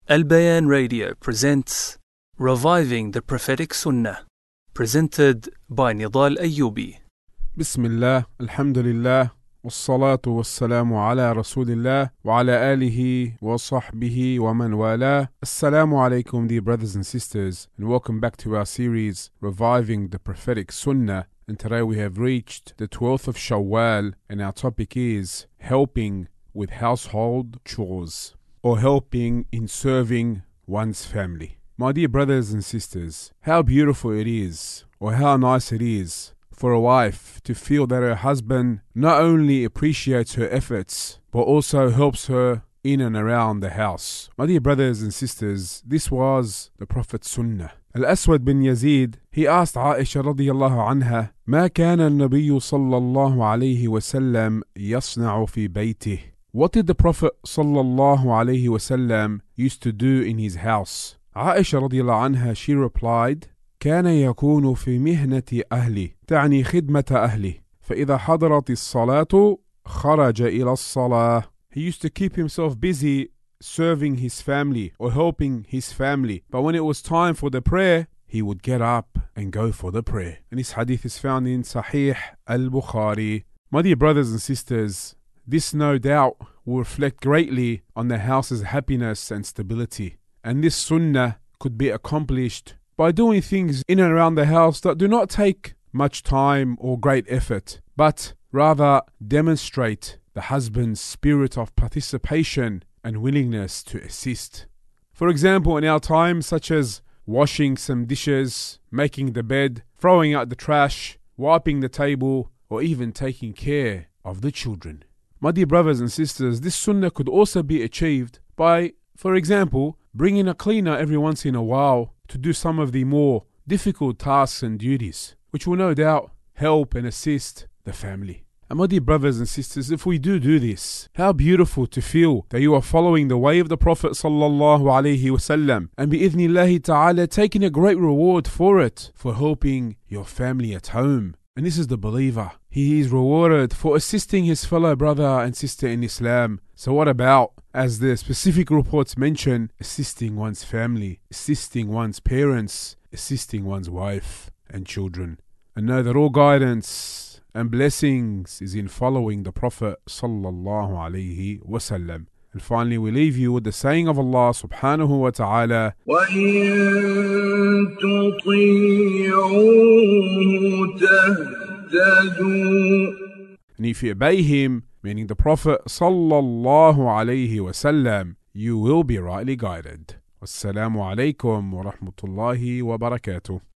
Al Bayan Radio presents Reviving the Prophetic Sunnah, presented by Nidal Ayyubi. بسم الله الحمد لله والصلاة والسلام على رسول الله وعلى آله وصحبه ومن والاه. Assalamu alaikum, dear brothers and sisters, and welcome back to our series Reviving the Prophetic Sunnah. And today we have reached the 12th of Shawwal, and our topic is helping with household chores, or helping in serving one's family. My dear brothers and sisters, how beautiful it is, or how nice it is for a wife to feel that her husband not only appreciates her efforts, but also helps her in and around the house. My dear brothers and sisters, this was the Prophet's Sunnah. Al-Aswad bin Yazid, he asked Aisha radiyallahu anha, ما كان النبي صلى الله عليه وسلم يصنع في بيته. What did the Prophet sallallahu alaihi wasallam used to do in his house? Aisha radiyallahu anha, she replied, كان يكون في مهنة أهله تعني خدمة أهله فإذا حضرت الصلاة خرج إلى الصلاة. He used to keep himself busy serving his family or helping his family, but when it was time for the prayer, he would get up and go for the prayer. And this hadith is found in Sahih al-Bukhari. My dear brothers and sisters, this no doubt will reflect greatly on the house's happiness and stability. And this sunnah could be accomplished by doing things in and around the house that do not take much time or great effort, but rather demonstrate the husband's spirit of participation and willingness to assist. For example, in our times, such as washing some dishes, making the bed, throwing out the trash, wiping the table, or even taking care of the children. My dear brothers and sisters, this sunnah could also be achieved by, for example, bringing a cleaner every once in a while to do some of the more difficult tasks and duties, which will no doubt help and assist the family. And my dear brothers and sisters, if we do this, how beautiful to feel that you are following the way of the Prophet sallallahu alaihi wasallam, and bi'idhnillahi ta'ala taking a great reward for it, for helping your family at home. And this is the believer. He is rewarded for assisting his fellow brother and sister in Islam. So what about, as the specific reports mention, assisting one's family, assisting one's parents, assisting one's wife and children? And know that all guidance and blessings is in following the Prophet sallallahu alaihi wasallam. And finally, we leave you with the saying of Allah subhanahu wa ta'ala, وَإِن تُطِيعُوهُ تَهْتَدُوا. And if you obey him, meaning the Prophet sallallahu alayhi wasallam, you will be rightly guided. Wassalamu alaikum wa rahmatullahi wa barakatuh.